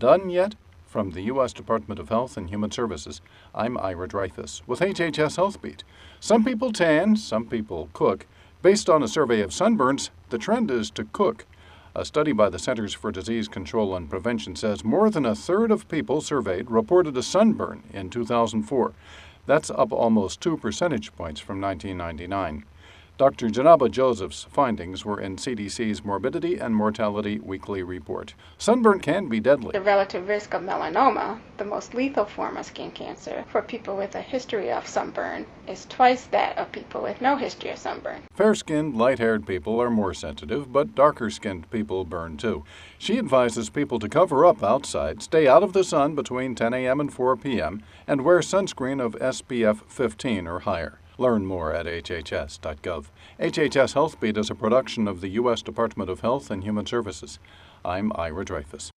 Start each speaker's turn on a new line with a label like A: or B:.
A: done yet? From the U.S. Department of Health and Human Services, I'm Ira Dreyfus with HHS Health Beat. Some people tan, some people cook. Based on a survey of sunburns, the trend is to cook. A study by the Centers for Disease Control and Prevention says more than a third of people surveyed reported a sunburn in 2004. That's up almost 2 percentage points from 1999. Dr. Janaba Joseph's findings were in CDC's Morbidity and Mortality Weekly Report. Sunburn can be deadly.
B: The relative risk of melanoma, the most lethal form of skin cancer, for people with a history of sunburn is twice that of people with no history of sunburn.
A: Fair-skinned, light-haired people are more sensitive, but darker-skinned people burn too. She advises people to cover up outside, stay out of the sun between 10 a.m. and 4 p.m., and wear sunscreen of SPF 15 or higher. Learn more at hhs.gov. HHS Health Beat is a production of the U.S. Department of Health and Human Services. I'm Ira Dreyfus.